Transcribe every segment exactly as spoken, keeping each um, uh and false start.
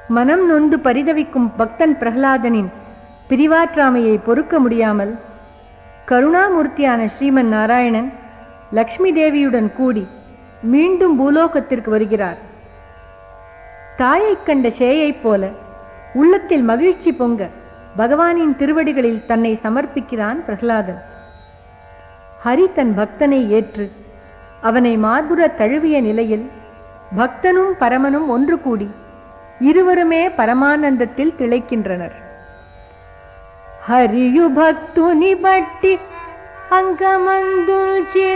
மனம் நொந்து பரிதவிக்கும் பக்தன் பிரகலாதனின் பிரிவாற்றாமையை பொறுக்க முடியாமல் கருணாமூர்த்தியான ஸ்ரீமன் நாராயணன் லக்ஷ்மி தேவியுடன் கூடி மீண்டும் பூலோகத்திற்கு வருகிறார். தாயைக் கண்ட சேயைப் போல உள்ளத்தில் மகிழ்ச்சி பொங்க பகவானின் திருவடிகளில் தன்னை சமர்ப்பிக்கிறான் பிரகலாதன். ஹரி தன் பக்தனை ஏற்று அவனை மார்புற தழுவிய நிலையில் பக்தனும் பரமனும் ஒன்று கூடி இருவருமே பரமானந்தத்தில் திளைக்கின்றனர். హరియు భక్తుని బట్టి అంగమందుల్చి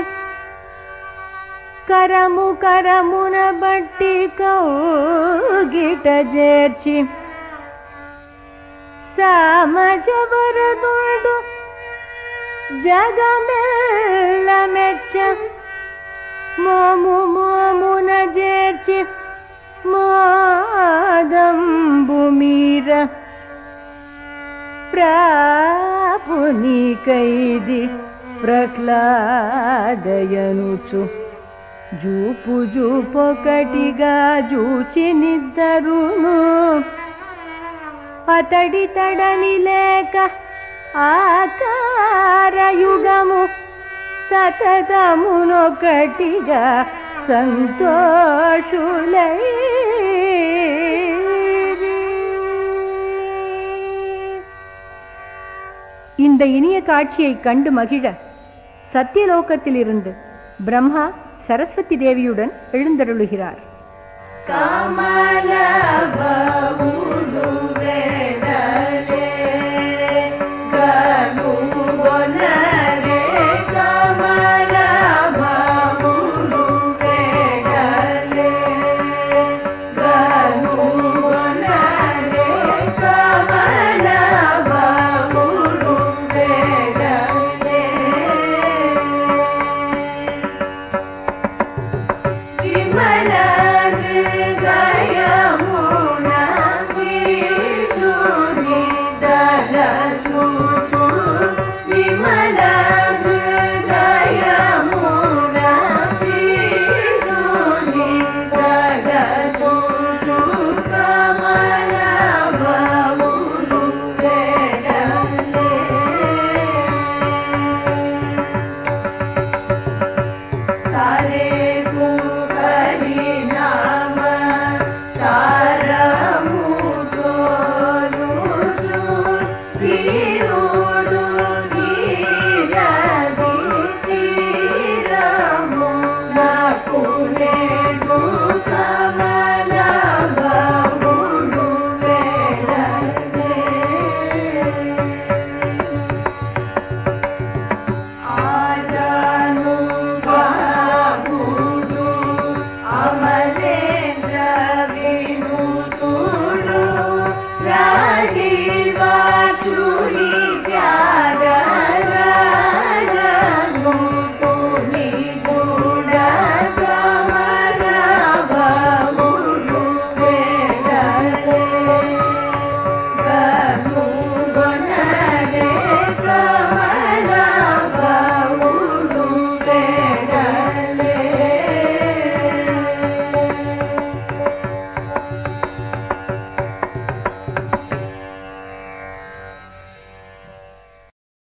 కరము కరమున బట్టి కౌగిట చేర్చి సామజవరదుండు జగమెల్ల మెచ్చ మోము మోమున చేర్చి మోదంబు మీర ప్రాపుని కైది ప్రహ్లాదయనుచు జూపు జూపొకటిగా జూచి నిద్దరును అతడి తడని లేక ఆకారయుగము సతతమునొకటిగా సంతోషులై இந்த இனிய காட்சியை கண்டு மகிழ சத்தியலோகத்திலிருந்து Brahma Saraswati தேவியுடன் எழுந்தருளுகிறார். Shuri Pyara Raja Mutuni